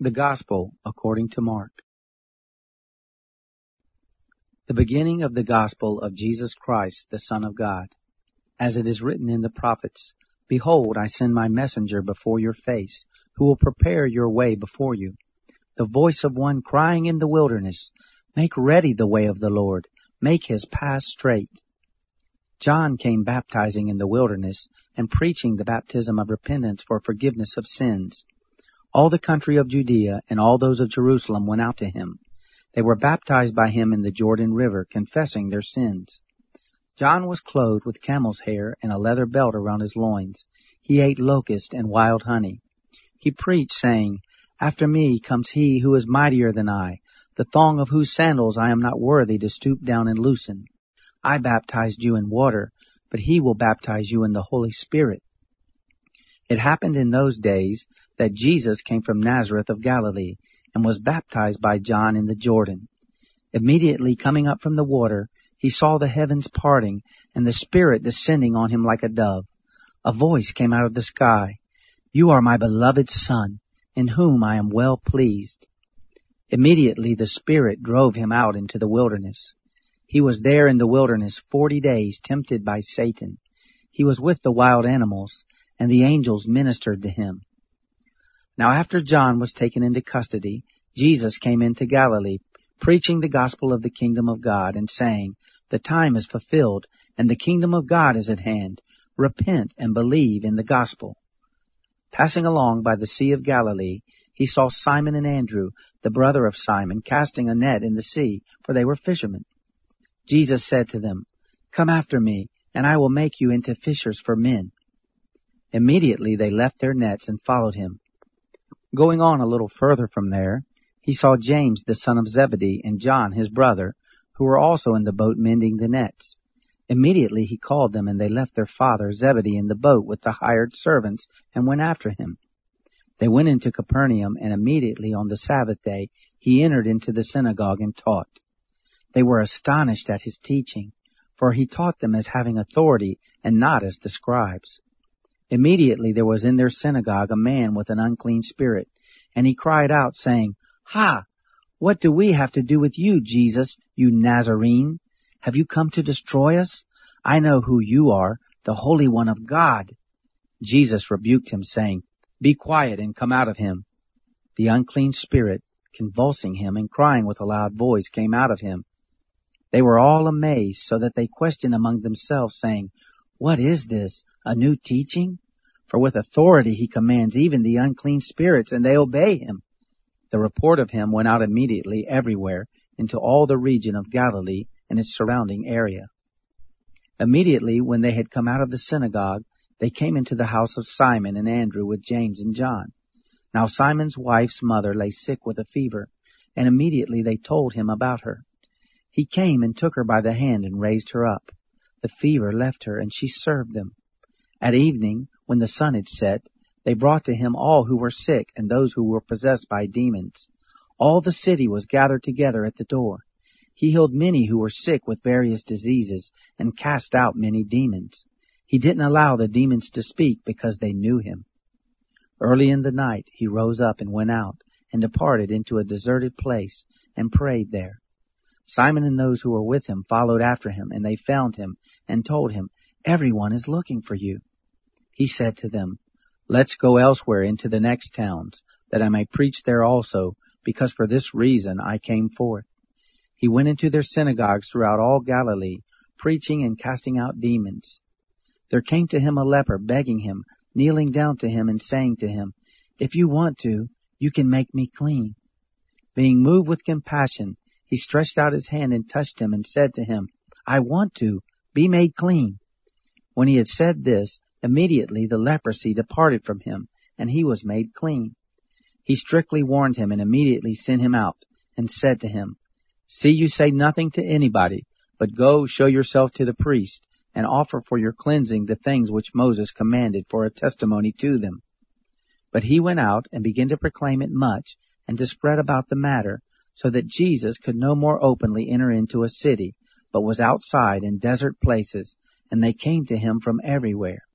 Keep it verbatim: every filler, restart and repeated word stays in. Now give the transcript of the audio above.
The Gospel according to Mark. The beginning of the Gospel of Jesus Christ, the Son of God. As it is written in the prophets, Behold, I send my messenger before your face, who will prepare your way before you. The voice of one crying in the wilderness, Make ready the way of the Lord, make his path straight. John came baptizing in the wilderness and preaching the baptism of repentance for forgiveness of sins. All the country of Judea and all those of Jerusalem went out to him. They were baptized by him in the Jordan River, confessing their sins. John was clothed with camel's hair and a leather belt around his loins. He ate locust and wild honey. He preached, saying, After me comes he who is mightier than I, the thong of whose sandals I am not worthy to stoop down and loosen. I baptized you in water, but he will baptize you in the Holy Spirit. It happened in those days that Jesus came from Nazareth of Galilee and was baptized by John in the Jordan. Immediately coming up from the water, he saw the heavens parting and the Spirit descending on him like a dove. A voice came out of the sky, You are my beloved Son, in whom I am well pleased. Immediately the Spirit drove him out into the wilderness. He was there in the wilderness forty days, tempted by Satan. He was with the wild animals, and the angels ministered to him. Now after John was taken into custody, Jesus came into Galilee, preaching the gospel of the kingdom of God, and saying, The time is fulfilled, and the kingdom of God is at hand. Repent and believe in the gospel. Passing along by the Sea of Galilee, he saw Simon and Andrew, the brother of Simon, casting a net in the sea, for they were fishermen. Jesus said to them, Come after me, and I will make you into fishers for men. Immediately they left their nets and followed him. Going on a little further from there, he saw James the son of Zebedee and John his brother, who were also in the boat mending the nets. Immediately he called them, and they left their father Zebedee in the boat with the hired servants and went after him. They went into Capernaum, and immediately on the Sabbath day he entered into the synagogue and taught. They were astonished at his teaching, for he taught them as having authority and not as the scribes. Immediately there was in their synagogue a man with an unclean spirit, and he cried out, saying, Ha! What do we have to do with you, Jesus, you Nazarene? Have you come to destroy us? I know who you are, the Holy One of God. Jesus rebuked him, saying, Be quiet and come out of him. The unclean spirit, convulsing him and crying with a loud voice, came out of him. They were all amazed, so that they questioned among themselves, saying, What is this, a new teaching? For with authority he commands even the unclean spirits, and they obey him. The report of him went out immediately everywhere, into all the region of Galilee and its surrounding area. Immediately when they had come out of the synagogue, they came into the house of Simon and Andrew with James and John. Now Simon's wife's mother lay sick with a fever, and immediately they told him about her. He came and took her by the hand and raised her up. The fever left her, and she served them. At evening, when the sun had set, they brought to him all who were sick and those who were possessed by demons. All the city was gathered together at the door. He healed many who were sick with various diseases and cast out many demons. He didn't allow the demons to speak because they knew him. Early in the night he rose up and went out and departed into a deserted place and prayed there. Simon and those who were with him followed after him, and they found him and told him, Everyone is looking for you. He said to them, Let's go elsewhere into the next towns, that I may preach there also, because for this reason I came forth. He went into their synagogues throughout all Galilee, preaching and casting out demons. There came to him a leper, begging him, kneeling down to him and saying to him, If you want to, you can make me clean. Being moved with compassion, he stretched out his hand and touched him and said to him, I want to, be made clean. When he had said this, immediately the leprosy departed from him, and he was made clean. He strictly warned him and immediately sent him out, and said to him, See you say nothing to anybody, but go show yourself to the priest, and offer for your cleansing the things which Moses commanded for a testimony to them. But he went out and began to proclaim it much, and to spread about the matter, so that Jesus could no more openly enter into a city, but was outside in desert places, and they came to him from everywhere.